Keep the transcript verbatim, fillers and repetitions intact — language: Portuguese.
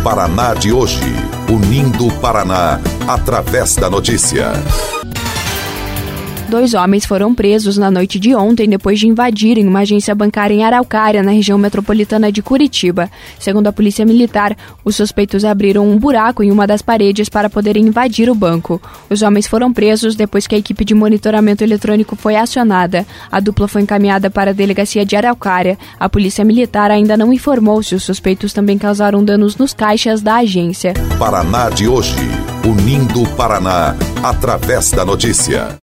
Paraná de hoje, unindo o Paraná através da notícia. Dois homens foram presos na noite de ontem depois de invadirem uma agência bancária em Araucária, na região metropolitana de Curitiba. Segundo a Polícia Militar, os suspeitos abriram um buraco em uma das paredes para poderem invadir o banco. Os homens foram presos depois que a equipe de monitoramento eletrônico foi acionada. A dupla foi encaminhada para a delegacia de Araucária. A Polícia Militar ainda não informou se os suspeitos também causaram danos nos caixas da agência. Paraná de hoje, unindo o Paraná através da notícia.